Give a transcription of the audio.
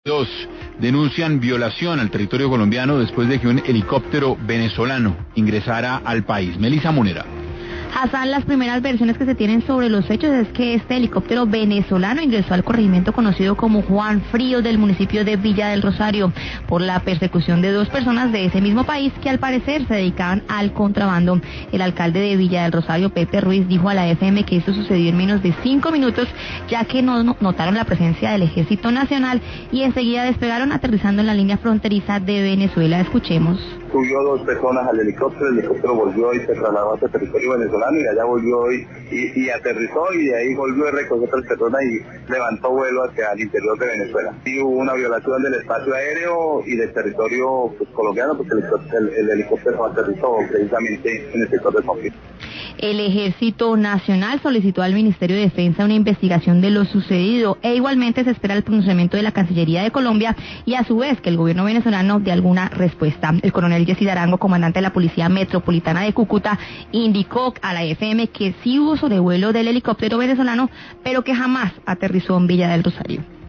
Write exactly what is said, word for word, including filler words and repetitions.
Dos denuncian violación al territorio colombiano después de que un helicóptero venezolano ingresara al país. Melissa Munera. Hassan, las primeras versiones que se tienen sobre los hechos es que este helicóptero venezolano ingresó al corregimiento conocido como Juan Fríos del municipio de Villa del Rosario por la persecución de dos personas de ese mismo país que al parecer se dedicaban al contrabando. El alcalde de Villa del Rosario, Pepe Ruiz, dijo a la F M que esto sucedió en menos de cinco minutos, ya que no notaron la presencia del Ejército Nacional y enseguida despegaron aterrizando en la línea fronteriza de Venezuela. Escuchemos. Subió dos personas al helicóptero, el helicóptero volvió y se trasladó hacia territorio venezolano y allá volvió y, y, y aterrizó y de ahí volvió y recogió otras personas y levantó vuelo hacia el interior de Venezuela. Sí hubo una violación del espacio aéreo y del territorio pues, colombiano porque el, el, el helicóptero aterrizó precisamente en el sector de conflicto. El Ejército Nacional solicitó al Ministerio de Defensa una investigación de lo sucedido e igualmente se espera el pronunciamiento de la Cancillería de Colombia y a su vez que el gobierno venezolano dé alguna respuesta. El coronel Jessy Arango, comandante de la Policía Metropolitana de Cúcuta, indicó a la F M que sí hubo sobrevuelo del helicóptero venezolano, pero que jamás aterrizó en Villa del Rosario.